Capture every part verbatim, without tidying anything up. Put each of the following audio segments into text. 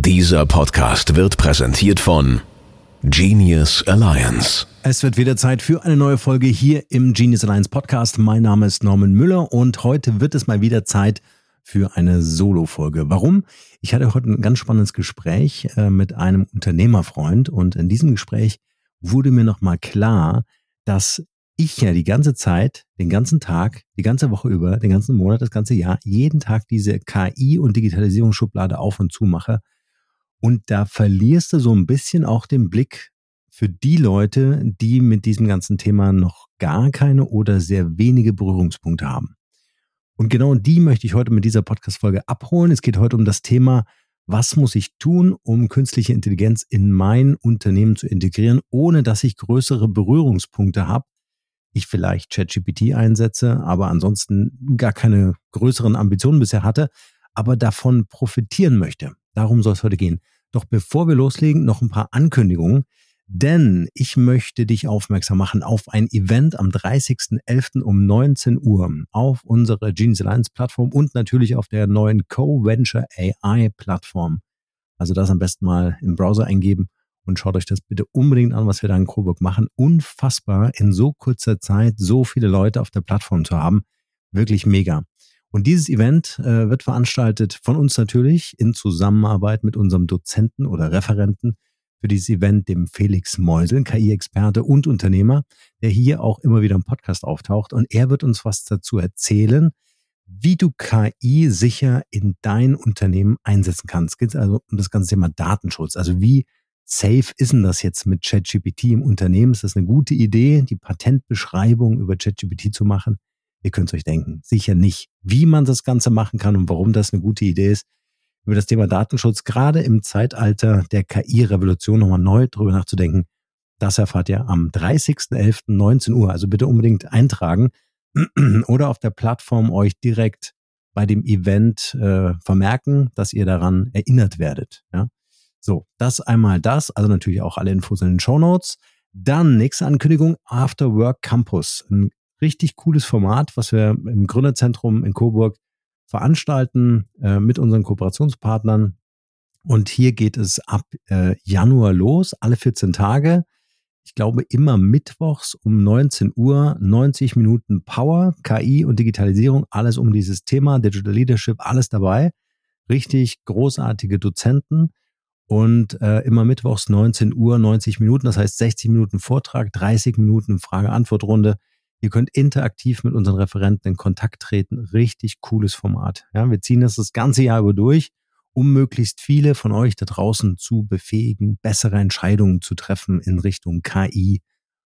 Dieser Podcast wird präsentiert von Genius Alliance. Es wird wieder Zeit für eine neue Folge hier im Genius Alliance Podcast. Mein Name ist Norman Müller und heute wird es mal wieder Zeit für eine Solo-Folge. Warum? Ich hatte heute ein ganz spannendes Gespräch äh, mit einem Unternehmerfreund und in diesem Gespräch wurde mir nochmal klar, dass ich ja die ganze Zeit, den ganzen Tag, die ganze Woche über, den ganzen Monat, das ganze Jahr, jeden Tag diese K I- und Digitalisierungsschublade auf und zu mache. Und da verlierst du so ein bisschen auch den Blick für die Leute, die mit diesem ganzen Thema noch gar keine oder sehr wenige Berührungspunkte haben. Und genau die möchte ich heute mit dieser Podcast-Folge abholen. Es geht heute um das Thema, was muss ich tun, um künstliche Intelligenz in mein Unternehmen zu integrieren, ohne dass ich größere Berührungspunkte habe. Ich vielleicht ChatGPT einsetze, aber ansonsten gar keine größeren Ambitionen bisher hatte, aber davon profitieren möchte. Darum soll es heute gehen. Doch bevor wir loslegen, noch ein paar Ankündigungen, denn ich möchte dich aufmerksam machen auf ein Event am dreißigsten elften um neunzehn Uhr auf unserer Genius Alliance Plattform und natürlich auf der neuen CoVenture A I Plattform. Also das am besten mal im Browser eingeben und schaut euch das bitte unbedingt an, was wir da in Coburg machen. Unfassbar, in so kurzer Zeit so viele Leute auf der Plattform zu haben. Wirklich mega. Und dieses Event äh, wird veranstaltet von uns natürlich in Zusammenarbeit mit unserem Dozenten oder Referenten für dieses Event, dem Felix Meusel, K I-Experte und Unternehmer, der hier auch immer wieder im Podcast auftaucht. Und er wird uns was dazu erzählen, wie du K I sicher in dein Unternehmen einsetzen kannst. Es geht also um das ganze Thema Datenschutz. Also wie safe ist denn das jetzt mit ChatGPT im Unternehmen? Ist das eine gute Idee, die Patentbeschreibung über ChatGPT zu machen? Ihr könnt es euch denken, sicher nicht. Wie man das Ganze machen kann und warum das eine gute Idee ist, über das Thema Datenschutz, gerade im Zeitalter der K I-Revolution nochmal neu drüber nachzudenken, das erfahrt ihr am dreißigsten elften neunzehn Uhr. Also bitte unbedingt eintragen oder auf der Plattform euch direkt bei dem Event äh, vermerken, dass ihr daran erinnert werdet. Ja? So, das einmal das, also natürlich auch alle Infos in den Shownotes. Dann nächste Ankündigung, After Work Campus. Ein richtig cooles Format, was wir im Gründerzentrum in Coburg veranstalten äh, mit unseren Kooperationspartnern. Und hier geht es ab äh, Januar los, alle vierzehn Tage. Ich glaube immer mittwochs um neunzehn Uhr, neunzig Minuten Power, K I und Digitalisierung, alles um dieses Thema, Digital Leadership, alles dabei. Richtig großartige Dozenten. Und äh, immer mittwochs neunzehn Uhr, neunzig Minuten, das heißt sechzig Minuten Vortrag, dreißig Minuten Frage-Antwort-Runde. Ihr könnt interaktiv mit unseren Referenten in Kontakt treten. Richtig cooles Format. Ja, wir ziehen das das ganze Jahr über durch, um möglichst viele von euch da draußen zu befähigen, bessere Entscheidungen zu treffen in Richtung K I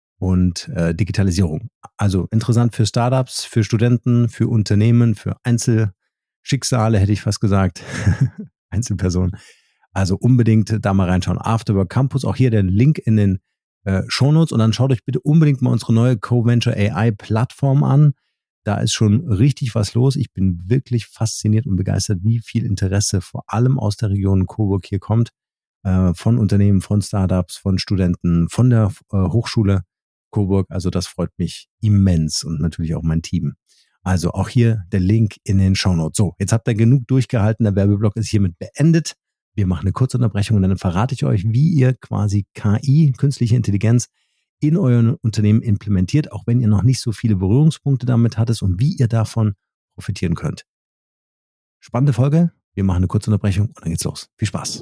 und äh, Digitalisierung. Also interessant für Startups, für Studenten, für Unternehmen, für Einzelschicksale, hätte ich fast gesagt. Einzelpersonen. Also unbedingt da mal reinschauen. Afterwork Campus, auch hier der Link in den äh, Shownotes. Und dann schaut euch bitte unbedingt mal unsere neue CoVenture A I Plattform an. Da ist schon richtig was los. Ich bin wirklich fasziniert und begeistert, wie viel Interesse vor allem aus der Region Coburg hier kommt. Äh, von Unternehmen, von Startups, von Studenten, von der äh, Hochschule Coburg. Also das freut mich immens und natürlich auch mein Team. Also auch hier der Link in den Shownotes. So, jetzt habt ihr genug durchgehalten. Der Werbeblock ist hiermit beendet. Wir machen eine kurze Unterbrechung und dann verrate ich euch, wie ihr quasi K I, künstliche Intelligenz, in euer Unternehmen implementiert, auch wenn ihr noch nicht so viele Berührungspunkte damit hattet und wie ihr davon profitieren könnt. Spannende Folge. Wir machen eine kurze Unterbrechung und dann geht's los. Viel Spaß.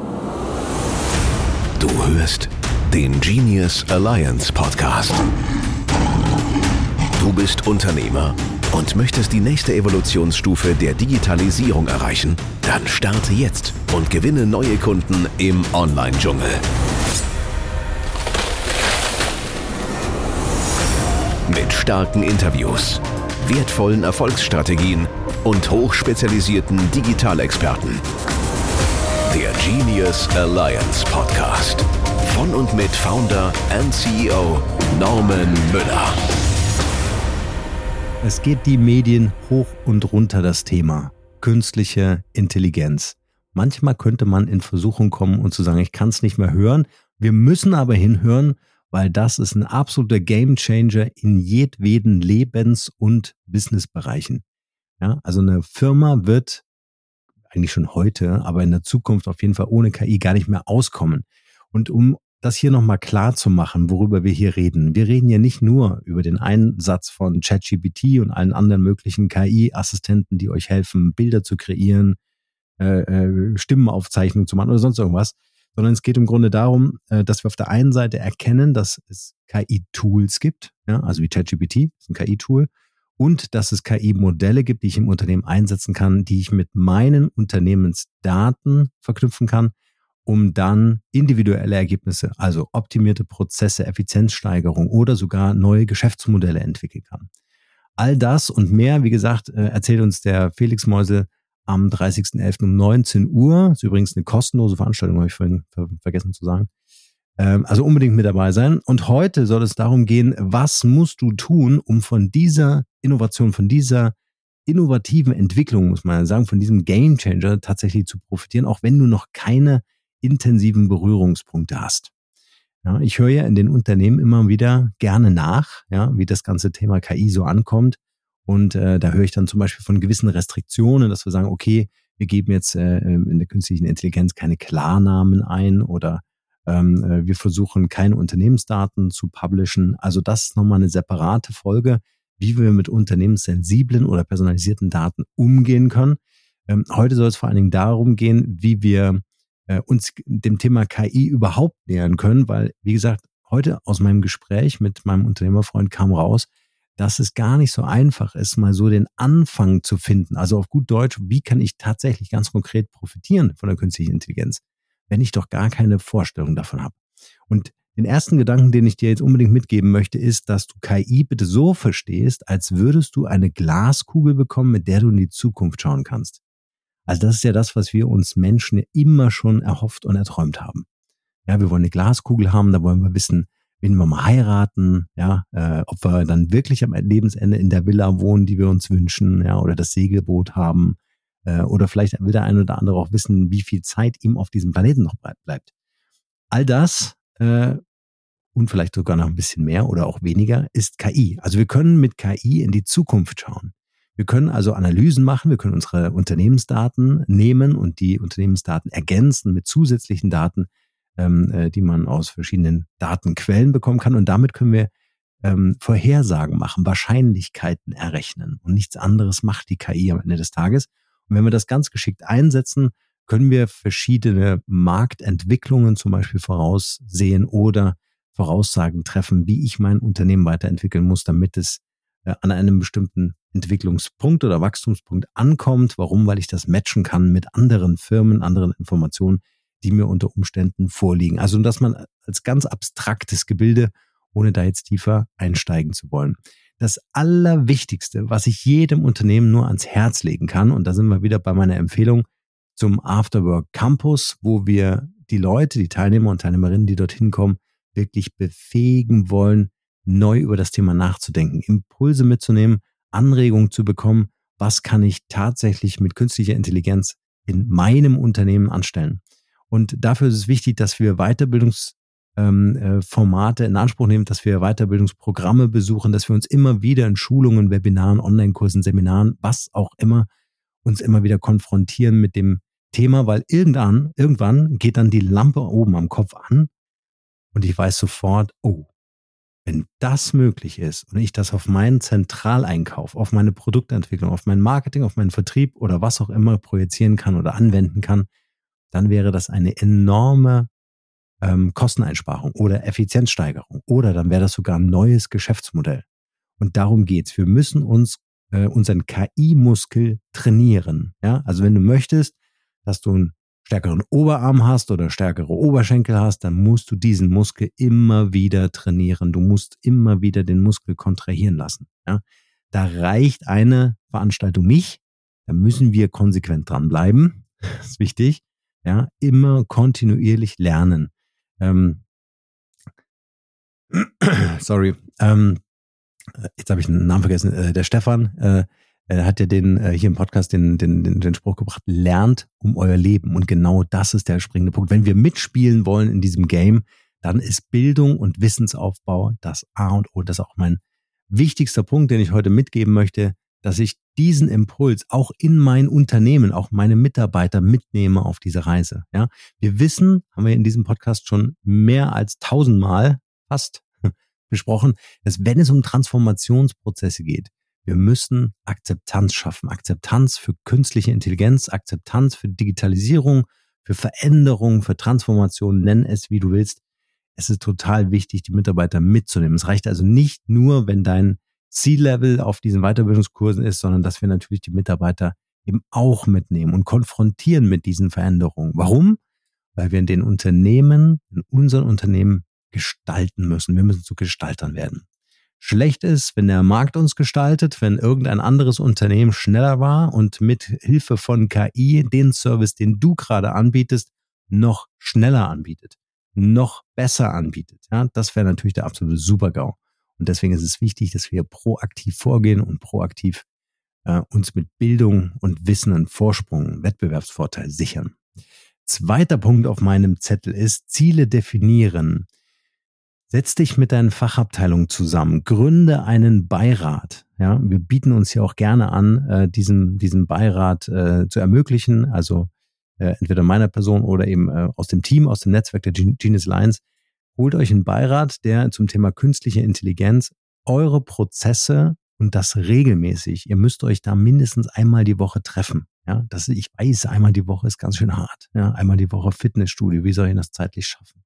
Du hörst den Genius Alliance Podcast. Du bist Unternehmer und möchtest die nächste Evolutionsstufe der Digitalisierung erreichen? Dann starte jetzt und gewinne neue Kunden im Online-Dschungel. Mit starken Interviews, wertvollen Erfolgsstrategien und hochspezialisierten Digitalexperten. Der Genius Alliance Podcast. Von und mit Founder und C E O Norman Müller. Es geht die Medien hoch und runter, das Thema künstliche Intelligenz. Manchmal könnte man in Versuchung kommen und zu sagen, ich kann es nicht mehr hören. Wir müssen aber hinhören, weil das ist ein absoluter Gamechanger in jedweden Lebens- und Businessbereichen. Ja, also eine Firma wird eigentlich schon heute, aber in der Zukunft auf jeden Fall ohne K I gar nicht mehr auskommen. Und um das hier nochmal klar zu machen, worüber wir hier reden. Wir reden ja nicht nur über den Einsatz von ChatGPT und allen anderen möglichen K I-Assistenten, die euch helfen, Bilder zu kreieren, äh, äh, Stimmenaufzeichnungen zu machen oder sonst irgendwas, sondern es geht im Grunde darum, äh, dass wir auf der einen Seite erkennen, dass es K I-Tools gibt, ja, also wie ChatGPT, das ist ein K I-Tool, und dass es K I-Modelle gibt, die ich im Unternehmen einsetzen kann, die ich mit meinen Unternehmensdaten verknüpfen kann, um dann individuelle Ergebnisse, also optimierte Prozesse, Effizienzsteigerung oder sogar neue Geschäftsmodelle entwickeln kann. All das und mehr, wie gesagt, erzählt uns der Felix Meusel am dreißigsten elften um neunzehn Uhr. Das ist übrigens eine kostenlose Veranstaltung, habe ich vorhin vergessen zu sagen. Also unbedingt mit dabei sein. Und heute soll es darum gehen, was musst du tun, um von dieser Innovation, von dieser innovativen Entwicklung, muss man sagen, von diesem Gamechanger tatsächlich zu profitieren, auch wenn du noch keine intensiven Berührungspunkte hast. Ja, ich höre ja in den Unternehmen immer wieder gerne nach, ja, wie das ganze Thema K I so ankommt. Und äh, da höre ich dann zum Beispiel von gewissen Restriktionen, dass wir sagen, okay, wir geben jetzt äh, in der künstlichen Intelligenz keine Klarnamen ein oder ähm, äh, wir versuchen keine Unternehmensdaten zu publishen. Also das ist nochmal eine separate Folge, wie wir mit unternehmenssensiblen oder personalisierten Daten umgehen können. Ähm, heute soll es vor allen Dingen darum gehen, wie wir uns dem Thema K I überhaupt nähern können, weil, wie gesagt, heute aus meinem Gespräch mit meinem Unternehmerfreund kam raus, dass es gar nicht so einfach ist, mal so den Anfang zu finden. Also auf gut Deutsch, wie kann ich tatsächlich ganz konkret profitieren von der künstlichen Intelligenz, wenn ich doch gar keine Vorstellung davon habe. Und den ersten Gedanken, den ich dir jetzt unbedingt mitgeben möchte, ist, dass du K I bitte so verstehst, als würdest du eine Glaskugel bekommen, mit der du in die Zukunft schauen kannst. Also das ist ja das, was wir uns Menschen immer schon erhofft und erträumt haben. Ja, wir wollen eine Glaskugel haben, da wollen wir wissen, wen wir mal heiraten, ja, äh, ob wir dann wirklich am Lebensende in der Villa wohnen, die wir uns wünschen, ja, oder das Segelboot haben, äh, oder vielleicht will der ein oder andere auch wissen, wie viel Zeit ihm auf diesem Planeten noch bleibt. All das äh, und vielleicht sogar noch ein bisschen mehr oder auch weniger ist K I. Also wir können mit K I in die Zukunft schauen. Wir können also Analysen machen, wir können unsere Unternehmensdaten nehmen und die Unternehmensdaten ergänzen mit zusätzlichen Daten, ähm, die man aus verschiedenen Datenquellen bekommen kann. Und damit können wir ähm, Vorhersagen machen, Wahrscheinlichkeiten errechnen. Und nichts anderes macht die K I am Ende des Tages. Und wenn wir das ganz geschickt einsetzen, können wir verschiedene Marktentwicklungen zum Beispiel voraussehen oder Voraussagen treffen, wie ich mein Unternehmen weiterentwickeln muss, damit es an einem bestimmten Entwicklungspunkt oder Wachstumspunkt ankommt. Warum? Weil ich das matchen kann mit anderen Firmen, anderen Informationen, die mir unter Umständen vorliegen. Also, dass man als ganz abstraktes Gebilde, ohne da jetzt tiefer einsteigen zu wollen. Das Allerwichtigste, was ich jedem Unternehmen nur ans Herz legen kann, und da sind wir wieder bei meiner Empfehlung zum Afterwork Campus, wo wir die Leute, die Teilnehmer und Teilnehmerinnen, die dorthin kommen, wirklich befähigen wollen, neu über das Thema nachzudenken, Impulse mitzunehmen, Anregungen zu bekommen, was kann ich tatsächlich mit künstlicher Intelligenz in meinem Unternehmen anstellen. Und dafür ist es wichtig, dass wir Weiterbildungsformate in Anspruch nehmen, dass wir Weiterbildungsprogramme besuchen, dass wir uns immer wieder in Schulungen, Webinaren, Online-Kursen, Seminaren, was auch immer, uns immer wieder konfrontieren mit dem Thema, weil irgendwann, irgendwann geht dann die Lampe oben am Kopf an und ich weiß sofort, oh, wenn das möglich ist und ich das auf meinen Zentraleinkauf, auf meine Produktentwicklung, auf mein Marketing, auf meinen Vertrieb oder was auch immer projizieren kann oder anwenden kann, dann wäre das eine enorme ähm, Kosteneinsparung oder Effizienzsteigerung oder dann wäre das sogar ein neues Geschäftsmodell. Und darum geht's. Wir müssen uns äh, unseren K I-Muskel trainieren. Ja? Also wenn du möchtest, dass du einen stärkeren Oberarm hast oder stärkere Oberschenkel hast, dann musst du diesen Muskel immer wieder trainieren. Du musst immer wieder den Muskel kontrahieren lassen. Ja? Da reicht eine Veranstaltung nicht. Da müssen wir konsequent dranbleiben. Das ist wichtig. Ja? Immer kontinuierlich lernen. Ähm, sorry. Ähm, jetzt habe ich den Namen vergessen. Äh, der Stefan, äh, Er hat ja den äh, hier im Podcast den, den, den, den Spruch gebracht, lernt um euer Leben. Und genau das ist der springende Punkt. Wenn wir mitspielen wollen in diesem Game, dann ist Bildung und Wissensaufbau das A und O. Das ist auch mein wichtigster Punkt, den ich heute mitgeben möchte. dass ich diesen Impuls auch in mein Unternehmen, auch meine Mitarbeiter mitnehme auf diese Reise. Ja, wir wissen, haben wir in diesem Podcast schon mehr als tausendmal fast besprochen, dass wenn es um Transformationsprozesse geht, wir müssen Akzeptanz schaffen. Akzeptanz für künstliche Intelligenz, Akzeptanz für Digitalisierung, für Veränderung, für Transformation, nenn es wie du willst. Es ist total wichtig, die Mitarbeiter mitzunehmen. Es reicht also nicht nur, wenn dein C-Level auf diesen Weiterbildungskursen ist, sondern dass wir natürlich die Mitarbeiter eben auch mitnehmen und konfrontieren mit diesen Veränderungen. Warum? Weil wir in den Unternehmen, in unseren Unternehmen gestalten müssen. Wir müssen zu Gestaltern werden. Schlecht ist, wenn der Markt uns gestaltet, wenn irgendein anderes Unternehmen schneller war und mit Hilfe von K I den Service, den du gerade anbietest, noch schneller anbietet, noch besser anbietet. Ja, das wäre natürlich der absolute Super-GAU. Und deswegen ist es wichtig, dass wir proaktiv vorgehen und proaktiv äh, uns mit Bildung und Wissen einen Vorsprung, einen Wettbewerbsvorteil sichern. Zweiter Punkt auf meinem Zettel ist Ziele definieren. Setz dich mit deinen Fachabteilungen zusammen, gründe einen Beirat. Ja, wir bieten uns ja auch gerne an, äh, diesen, diesen Beirat äh, zu ermöglichen, also äh, entweder meiner Person oder eben äh, aus dem Team, aus dem Netzwerk der Genius Alliance. Holt euch einen Beirat, der zum Thema künstliche Intelligenz eure Prozesse und das regelmäßig. Ihr müsst euch da mindestens einmal die Woche treffen. Ja, das, ich weiß, einmal die Woche ist ganz schön hart. Ja, einmal die Woche Fitnessstudio. Wie soll ich das zeitlich schaffen?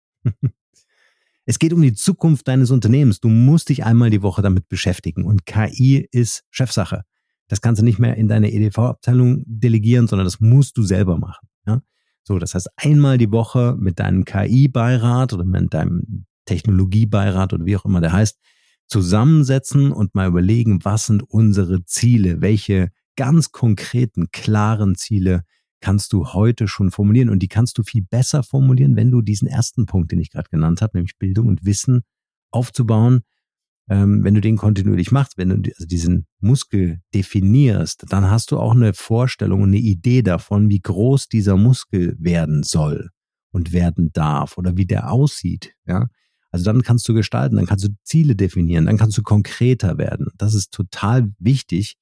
Es geht um die Zukunft deines Unternehmens. Du musst dich einmal die Woche damit beschäftigen. Und K I ist Chefsache. Das kannst du nicht mehr in deine E D V-Abteilung delegieren, sondern das musst du selber machen. Ja? So, das heißt, einmal die Woche mit deinem K I-Beirat oder mit deinem Technologiebeirat oder wie auch immer der heißt, zusammensetzen und mal überlegen, was sind unsere Ziele? Welche ganz konkreten, klaren Ziele kannst du heute schon formulieren? Und die kannst du viel besser formulieren, wenn du diesen ersten Punkt, den ich gerade genannt habe, nämlich Bildung und Wissen aufzubauen, ähm, wenn du den kontinuierlich machst, wenn du also diesen Muskel definierst, dann hast du auch eine Vorstellung und eine Idee davon, wie groß dieser Muskel werden soll und werden darf oder wie der aussieht. Ja, also dann kannst du gestalten, dann kannst du Ziele definieren, dann kannst du konkreter werden. Das ist total wichtig,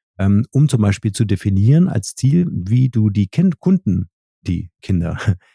um zum Beispiel zu definieren als Ziel, wie du die kind- Kunden, die Kinder,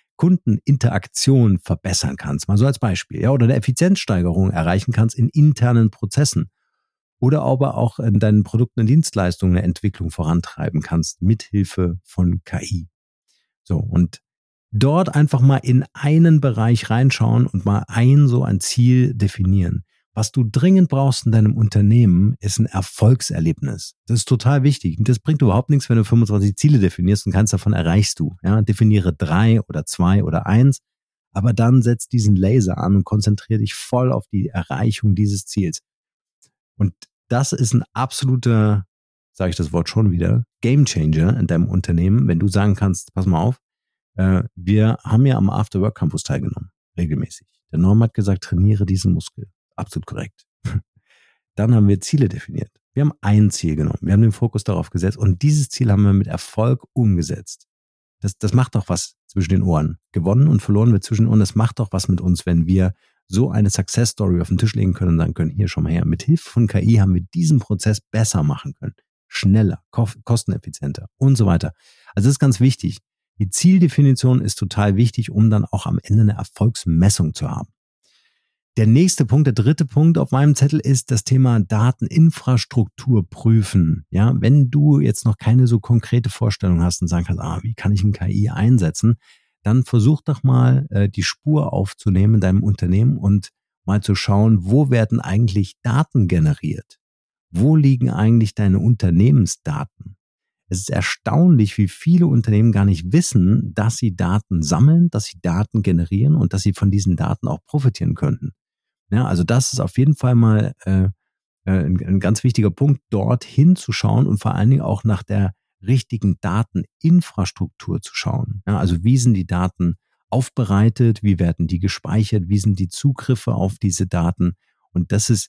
Kundeninteraktion verbessern kannst. Mal so als Beispiel. Ja, oder eine Effizienzsteigerung erreichen kannst in internen Prozessen. Oder aber auch in deinen Produkten und Dienstleistungen eine Entwicklung vorantreiben kannst, mithilfe von K I. So, und dort einfach mal in einen Bereich reinschauen und mal ein so ein Ziel definieren. Was du dringend brauchst in deinem Unternehmen, ist ein Erfolgserlebnis. Das ist total wichtig. Und das bringt überhaupt nichts, wenn du fünfundzwanzig Ziele definierst und keins davon erreichst du. Ja, definiere drei oder zwei oder eins, aber dann setz diesen Laser an und konzentriere dich voll auf die Erreichung dieses Ziels. Und das ist ein absoluter, sage ich das Wort schon wieder, Gamechanger in deinem Unternehmen, wenn du sagen kannst, pass mal auf, äh, wir haben ja am After-Work Campus teilgenommen, regelmäßig. Der Norm hat gesagt, trainiere diesen Muskel. Absolut korrekt. Dann haben wir Ziele definiert. Wir haben ein Ziel genommen. Wir haben den Fokus darauf gesetzt und dieses Ziel haben wir mit Erfolg umgesetzt. Das, das macht doch was zwischen den Ohren. Gewonnen und verloren wird zwischen den Ohren. Das macht doch was mit uns, wenn wir so eine Success Story auf den Tisch legen können und sagen können, hier, schau mal her, mit Hilfe von K I haben wir diesen Prozess besser machen können. Schneller, kosteneffizienter und so weiter. Also das ist ganz wichtig. Die Zieldefinition ist total wichtig, um dann auch am Ende eine Erfolgsmessung zu haben. Der nächste Punkt, der dritte Punkt auf meinem Zettel ist das Thema Dateninfrastruktur prüfen. Ja, wenn du jetzt noch keine so konkrete Vorstellung hast und sagen kannst, ah, wie kann ich ein K I einsetzen, dann versuch doch mal äh, die Spur aufzunehmen in deinem Unternehmen und mal zu schauen, wo werden eigentlich Daten generiert? Wo liegen eigentlich deine Unternehmensdaten? Es ist erstaunlich, wie viele Unternehmen gar nicht wissen, dass sie Daten sammeln, dass sie Daten generieren und dass sie von diesen Daten auch profitieren könnten. Ja, also das ist auf jeden Fall mal äh, ein, ein ganz wichtiger Punkt, dort hinzuschauen und vor allen Dingen auch nach der richtigen Dateninfrastruktur zu schauen. Ja, also wie sind die Daten aufbereitet, wie werden die gespeichert, wie sind die Zugriffe auf diese Daten? Und das ist,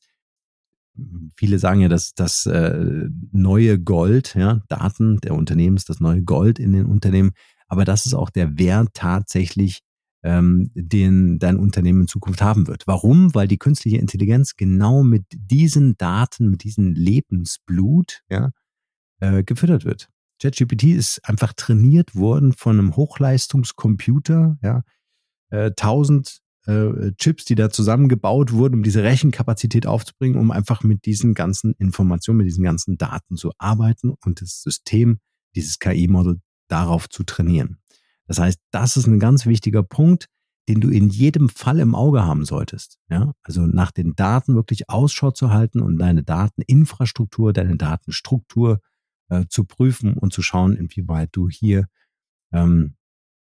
viele sagen ja, dass das äh, neue Gold, ja, Daten der Unternehmen ist das neue Gold in den Unternehmen, aber das ist auch der Wert tatsächlich, ähm, den dein Unternehmen in Zukunft haben wird. Warum? Weil die künstliche Intelligenz genau mit diesen Daten, mit diesem Lebensblut, ja, äh, gefüttert wird. ChatGPT ist einfach trainiert worden von einem Hochleistungscomputer, ja, äh, tausend äh, Chips, die da zusammengebaut wurden, um diese Rechenkapazität aufzubringen, um einfach mit diesen ganzen Informationen, mit diesen ganzen Daten zu arbeiten und das System, dieses K I-Modell darauf zu trainieren. Das heißt, das ist ein ganz wichtiger Punkt, den du in jedem Fall im Auge haben solltest. Ja? Also nach den Daten wirklich Ausschau zu halten und deine Dateninfrastruktur, deine Datenstruktur äh, zu prüfen und zu schauen, inwieweit du hier ähm,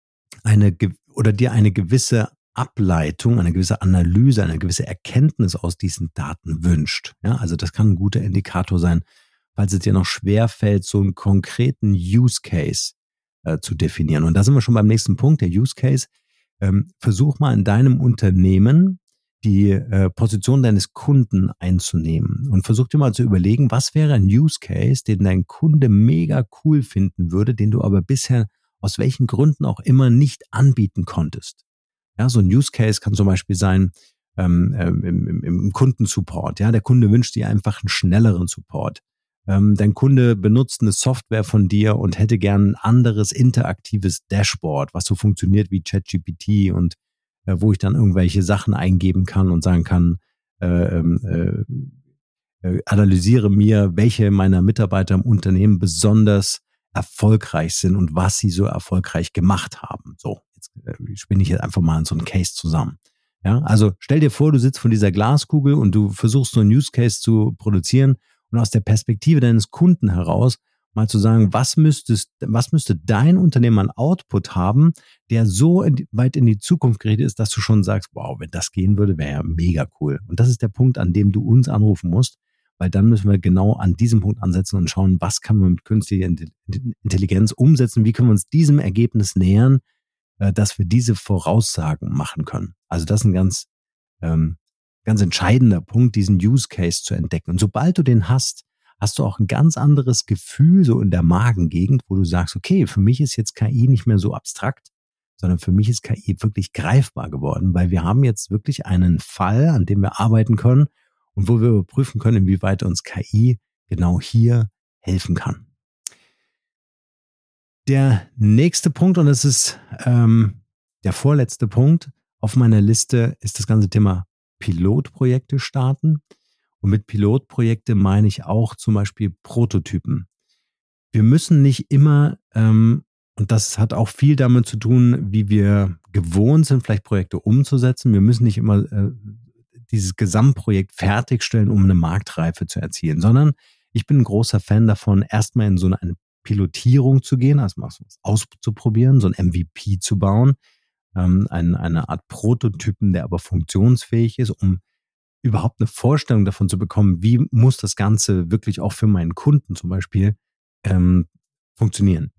eine oder dir eine gewisse Ableitung, eine gewisse Analyse, eine gewisse Erkenntnis aus diesen Daten wünscht. Ja? Also das kann ein guter Indikator sein, falls es dir noch schwerfällt, so einen konkreten Use Case äh, zu definieren. Und da sind wir schon beim nächsten Punkt, der Use Case. Ähm, versuch mal in deinem Unternehmen die äh, Position deines Kunden einzunehmen und versuch dir mal zu überlegen, was wäre ein Use Case, den dein Kunde mega cool finden würde, den du aber bisher aus welchen Gründen auch immer nicht anbieten konntest. Ja, so ein Use Case kann zum Beispiel sein ähm, im, im, im Kundensupport. Ja, der Kunde wünscht dir einfach einen schnelleren Support. Ähm, dein Kunde benutzt eine Software von dir und hätte gern ein anderes interaktives Dashboard, was so funktioniert wie ChatGPT und äh, wo ich dann irgendwelche Sachen eingeben kann und sagen kann, äh, äh, äh, analysiere mir, welche meiner Mitarbeiter im Unternehmen besonders erfolgreich sind und was sie so erfolgreich gemacht haben. So, jetzt äh, spinne ich jetzt einfach mal in so einen Case zusammen. Ja, also stell dir vor, du sitzt vor dieser Glaskugel und du versuchst so einen Use Case zu produzieren und aus der Perspektive deines Kunden heraus mal zu sagen, was müsstest, was müsste dein Unternehmen an Output haben, der so in, weit in die Zukunft gerichtet ist, dass du schon sagst, wow, wenn das gehen würde, wäre ja mega cool. Und das ist der Punkt, an dem du uns anrufen musst, weil dann müssen wir genau an diesem Punkt ansetzen und schauen, was kann man mit künstlicher Intelligenz umsetzen, wie können wir uns diesem Ergebnis nähern, dass wir diese Voraussagen machen können. Also das ist ein ganz, ähm, ganz entscheidender Punkt, diesen Use Case zu entdecken. Und sobald du den hast, hast du auch ein ganz anderes Gefühl so in der Magengegend, wo du sagst, okay, für mich ist jetzt K I nicht mehr so abstrakt, sondern für mich ist K I wirklich greifbar geworden, weil wir haben jetzt wirklich einen Fall, an dem wir arbeiten können und wo wir überprüfen können, inwieweit uns K I genau hier helfen kann. Der nächste Punkt, und das ist ähm, der vorletzte Punkt auf meiner Liste, ist das ganze Thema Pilotprojekte starten. Und mit Pilotprojekte meine ich auch zum Beispiel Prototypen. Wir müssen nicht immer, ähm, und das hat auch viel damit zu tun, wie wir gewohnt sind, vielleicht Projekte umzusetzen. Wir müssen nicht immer äh, dieses Gesamtprojekt fertigstellen, um eine Marktreife zu erzielen, sondern ich bin ein großer Fan davon, erstmal in so eine Pilotierung zu gehen, also mal was auszuprobieren, so ein M V P zu bauen, ähm, eine, eine Art Prototypen, der aber funktionsfähig ist, um überhaupt eine Vorstellung davon zu bekommen, wie muss das Ganze wirklich auch für meinen Kunden zum Beispiel ähm, funktionieren.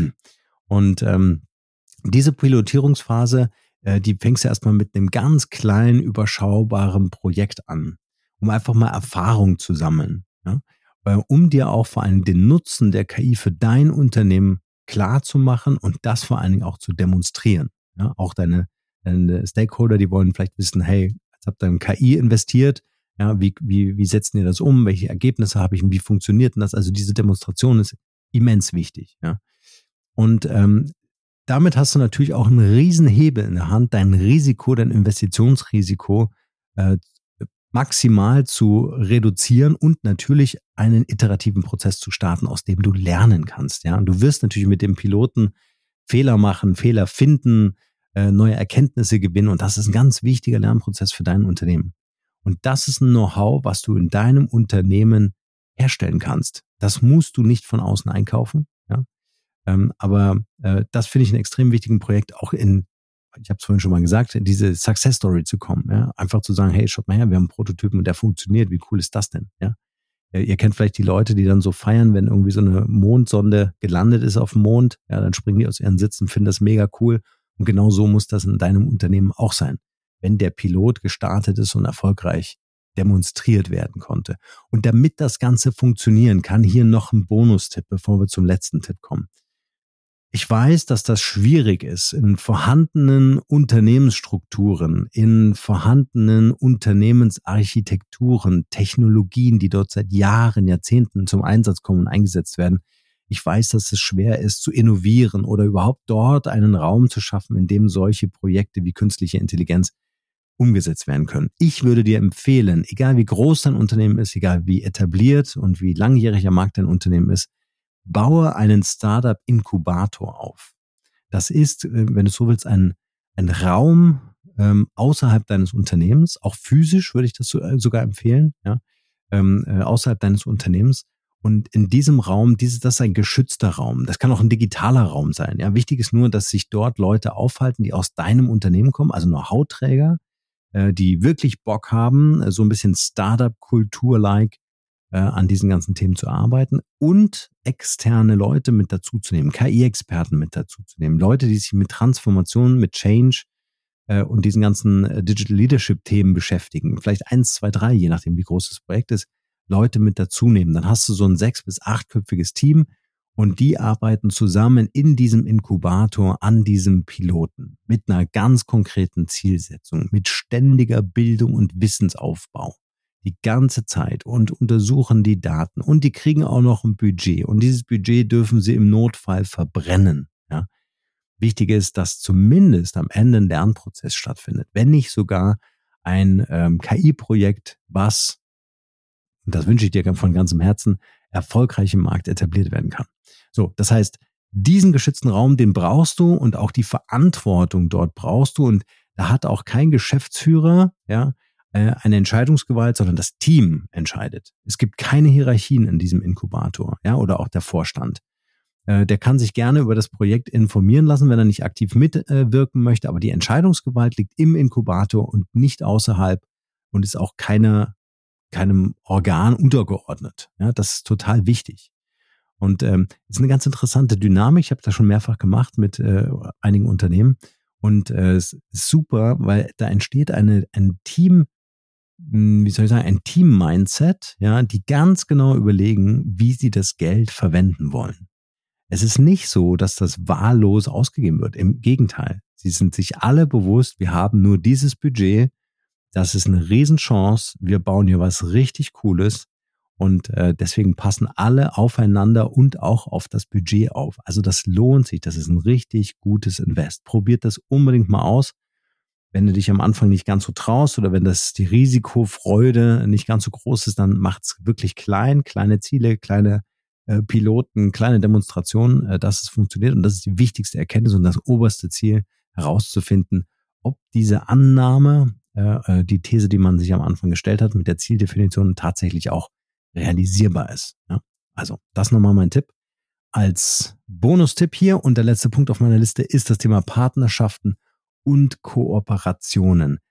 Und ähm, diese Pilotierungsphase, äh, die fängst du erstmal mit einem ganz kleinen, überschaubaren Projekt an, um einfach mal Erfahrung zu sammeln. Ja? Um dir auch vor allem den Nutzen der K I für dein Unternehmen klar zu machen und das vor allen Dingen auch zu demonstrieren. Ja, auch deine, deine Stakeholder, die wollen vielleicht wissen, hey, jetzt habt ihr in K I investiert, ja, wie, wie, wie setzen ihr das um, welche Ergebnisse habe ich und wie funktioniert denn das? Also diese Demonstration ist immens wichtig. Ja. Und ähm, damit hast du natürlich auch einen riesen Hebel in der Hand, dein Risiko, dein Investitionsrisiko äh, maximal zu reduzieren und natürlich einen iterativen Prozess zu starten, aus dem du lernen kannst. Ja, und du wirst natürlich mit dem Piloten Fehler machen, Fehler finden, äh, neue Erkenntnisse gewinnen und das ist ein ganz wichtiger Lernprozess für dein Unternehmen. Und das ist ein Know-how, was du in deinem Unternehmen herstellen kannst. Das musst du nicht von außen einkaufen. Ja, ähm, aber äh, das finde ich ein extrem wichtiges Projekt, auch in ich habe es vorhin schon mal gesagt, in diese Success Story zu kommen, ja, einfach zu sagen, hey, schaut mal her, wir haben einen Prototypen und der funktioniert, wie cool ist das denn, ja? Ihr kennt vielleicht die Leute, die dann so feiern, wenn irgendwie so eine Mondsonde gelandet ist auf dem Mond, ja, dann springen die aus ihren Sitzen, finden das mega cool und genau so muss das in deinem Unternehmen auch sein, wenn der Pilot gestartet ist und erfolgreich demonstriert werden konnte. Und damit das Ganze funktionieren kann, hier noch ein Bonustipp, bevor wir zum letzten Tipp kommen. Ich weiß, dass das schwierig ist, in vorhandenen Unternehmensstrukturen, in vorhandenen Unternehmensarchitekturen, Technologien, die dort seit Jahren, Jahrzehnten zum Einsatz kommen und eingesetzt werden. Ich weiß, dass es schwer ist, zu innovieren oder überhaupt dort einen Raum zu schaffen, in dem solche Projekte wie künstliche Intelligenz umgesetzt werden können. Ich würde dir empfehlen, egal wie groß dein Unternehmen ist, egal wie etabliert und wie langjährig am Markt dein Unternehmen ist, baue einen Startup-Inkubator auf. Das ist, wenn du so willst, ein, ein Raum ähm, außerhalb deines Unternehmens, auch physisch würde ich das so, äh, sogar empfehlen, ja, ähm, äh, außerhalb deines Unternehmens. Und in diesem Raum, dieses, das ist ein geschützter Raum. Das kann auch ein digitaler Raum sein. Ja, wichtig ist nur, dass sich dort Leute aufhalten, die aus deinem Unternehmen kommen, also Know-how-Träger, äh, die wirklich Bock haben, so ein bisschen Startup-Kultur-like an diesen ganzen Themen zu arbeiten und externe Leute mit dazuzunehmen, K I-Experten mit dazuzunehmen, Leute, die sich mit Transformation, mit Change äh, und diesen ganzen äh, Digital Leadership-Themen beschäftigen. Vielleicht eins, zwei, drei, je nachdem, wie groß das Projekt ist, Leute mit dazunehmen. Dann hast du so ein sechs- bis achtköpfiges Team und die arbeiten zusammen in diesem Inkubator an diesem Piloten mit einer ganz konkreten Zielsetzung, mit ständiger Bildung und Wissensaufbau. Die ganze Zeit und untersuchen die Daten und die kriegen auch noch ein Budget und dieses Budget dürfen sie im Notfall verbrennen. Ja. Wichtig ist, dass zumindest am Ende ein Lernprozess stattfindet, wenn nicht sogar ein ähm, K I-Projekt, was, und das wünsche ich dir von ganzem Herzen, erfolgreich im Markt etabliert werden kann. So, das heißt, diesen geschützten Raum, den brauchst du und auch die Verantwortung dort brauchst du und da hat auch kein Geschäftsführer, ja, eine Entscheidungsgewalt, sondern das Team entscheidet. Es gibt keine Hierarchien in diesem Inkubator, ja, oder auch der Vorstand. Äh, der kann sich gerne über das Projekt informieren lassen, wenn er nicht aktiv mitwirken möchte, aber die Entscheidungsgewalt liegt im Inkubator und nicht außerhalb und ist auch keine, keinem Organ untergeordnet. Ja, das ist total wichtig. Und ähm, ist eine ganz interessante Dynamik. Ich habe das schon mehrfach gemacht mit äh, einigen Unternehmen und äh, es ist super, weil da entsteht eine ein Team, wie soll ich sagen, ein Team-Mindset, ja, die ganz genau überlegen, wie sie das Geld verwenden wollen. Es ist nicht so, dass das wahllos ausgegeben wird. Im Gegenteil. Sie sind sich alle bewusst, wir haben nur dieses Budget. Das ist eine Riesenchance. Wir bauen hier was richtig Cooles. Und äh, deswegen passen alle aufeinander und auch auf das Budget auf. Also das lohnt sich. Das ist ein richtig gutes Invest. Probiert das unbedingt mal aus. Wenn du dich am Anfang nicht ganz so traust oder wenn das die Risikofreude nicht ganz so groß ist, dann macht's wirklich klein, kleine Ziele, kleine äh, Piloten, kleine Demonstrationen, äh, dass es funktioniert. Und das ist die wichtigste Erkenntnis und das oberste Ziel, herauszufinden, ob diese Annahme, äh, die These, die man sich am Anfang gestellt hat, mit der Zieldefinition tatsächlich auch realisierbar ist. Ja? Also das nochmal mein Tipp. Als Bonustipp hier und der letzte Punkt auf meiner Liste ist das Thema Partnerschaften und Kooperationen.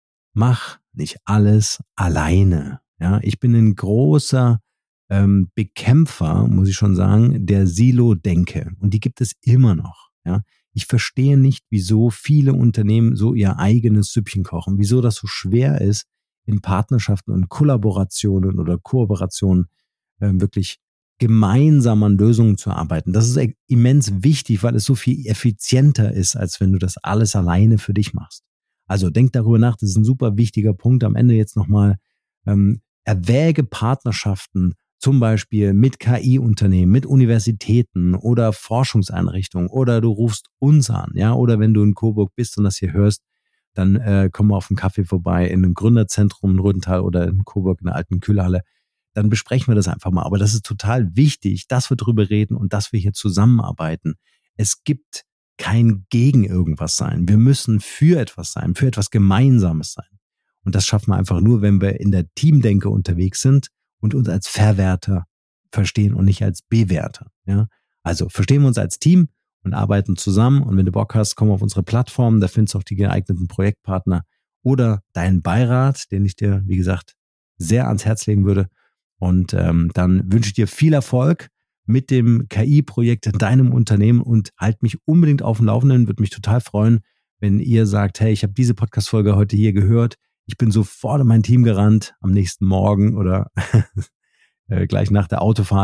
Mach nicht alles alleine. Ja, ich bin ein großer ähm, Bekämpfer, muss ich schon sagen, der Silo-Denke. Und die gibt es immer noch. Ja, ich verstehe nicht, wieso viele Unternehmen so ihr eigenes Süppchen kochen, wieso das so schwer ist, in Partnerschaften und Kollaborationen oder Kooperationen äh, wirklich gemeinsam an Lösungen zu arbeiten. Das ist immens wichtig, weil es so viel effizienter ist, als wenn du das alles alleine für dich machst. Also denk darüber nach, das ist ein super wichtiger Punkt. Am Ende jetzt nochmal, ähm, erwäge Partnerschaften, zum Beispiel mit K I-Unternehmen, mit Universitäten oder Forschungseinrichtungen oder du rufst uns an, ja, oder wenn du in Coburg bist und das hier hörst, dann äh, komm mal auf einen Kaffee vorbei in einem Gründerzentrum in Rödental oder in Coburg in der alten Kühlhalle. Dann besprechen wir das einfach mal. Aber das ist total wichtig, dass wir drüber reden und dass wir hier zusammenarbeiten. Es gibt kein gegen irgendwas sein. Wir müssen für etwas sein, für etwas Gemeinsames sein. Und das schaffen wir einfach nur, wenn wir in der Teamdenke unterwegs sind und uns als Verwerter verstehen und nicht als Bewerter. Ja? Also verstehen wir uns als Team und arbeiten zusammen. Und wenn du Bock hast, komm auf unsere Plattform. Da findest du auch die geeigneten Projektpartner oder deinen Beirat, den ich dir, wie gesagt, sehr ans Herz legen würde. Und ähm, dann wünsche ich dir viel Erfolg mit dem K I-Projekt in deinem Unternehmen und halt mich unbedingt auf dem Laufenden. Würde mich total freuen, wenn ihr sagt, hey, ich habe diese Podcast-Folge heute hier gehört. Ich bin sofort in mein Team gerannt am nächsten Morgen oder äh, gleich nach der Autofahrt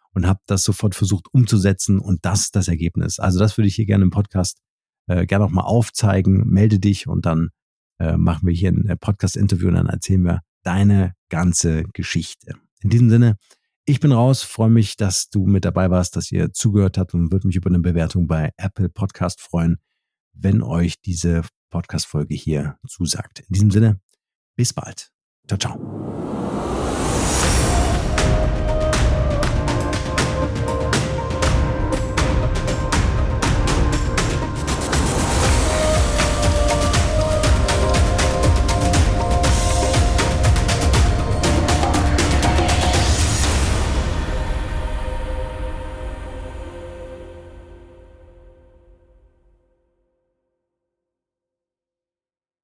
und habe das sofort versucht umzusetzen und das das Ergebnis. Also das würde ich hier gerne im Podcast äh, gerne auch mal aufzeigen. Melde dich und dann äh, machen wir hier ein Podcast-Interview und dann erzählen wir deine ganze Geschichte. In diesem Sinne, ich bin raus, freue mich, dass du mit dabei warst, dass ihr zugehört habt und würde mich über eine Bewertung bei Apple Podcast freuen, wenn euch diese Podcast-Folge hier zusagt. In diesem Sinne, bis bald. Ciao, ciao.